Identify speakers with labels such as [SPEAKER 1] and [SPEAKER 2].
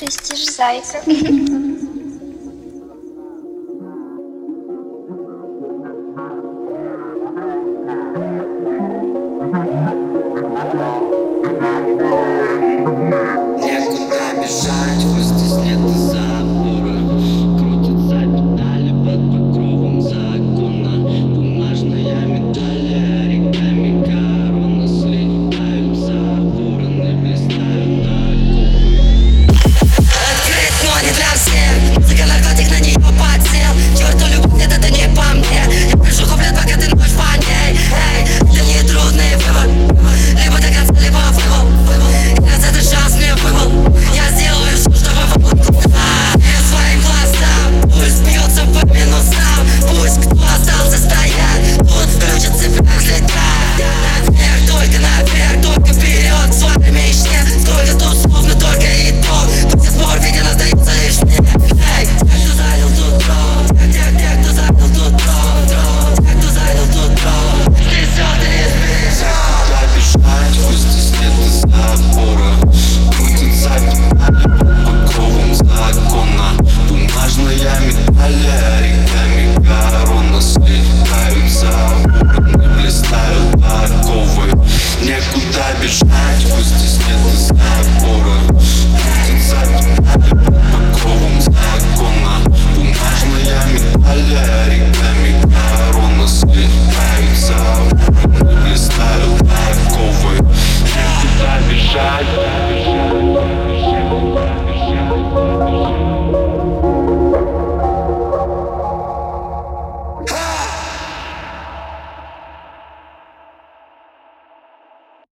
[SPEAKER 1] Престиж зайка.
[SPEAKER 2] Некуда бежать, хоть здесь нет забора. Крутятся педали под покровом закона. Бумажная медаль, оригами корона. Слетаются вороны, блистают оковы. Открыт, но не для всех. Музыка, наркотик, на нее подсел. Черту любовь, нет, это не по мне. Я пишу куплет, пока ты ночь по ней. Эй, это не трудный выбор. Либо до конца, либо выбор. Раз это шанс мне выпал, я сделаю все, чтобы попутать своим глазам. Пусть бьется по минусам, пусть кто остался стоять, тут включат цепях, взлетать. Наверх, только вперед к своей мечте. Сколько тусов, но только итог. До сих пор, видимо, остается лишь мне. Эй, те, кто занял тут трон, те, кто занял тут трон, те, кто занял тут трон. Здесь все ты не сбежал. Бежать, пусть здесь нет забора. Крутится педали под покровом закона. Бумажная медаль, оригами корона. Слетаются вороны, блистают оковы. Некуда бежать, пусть здесь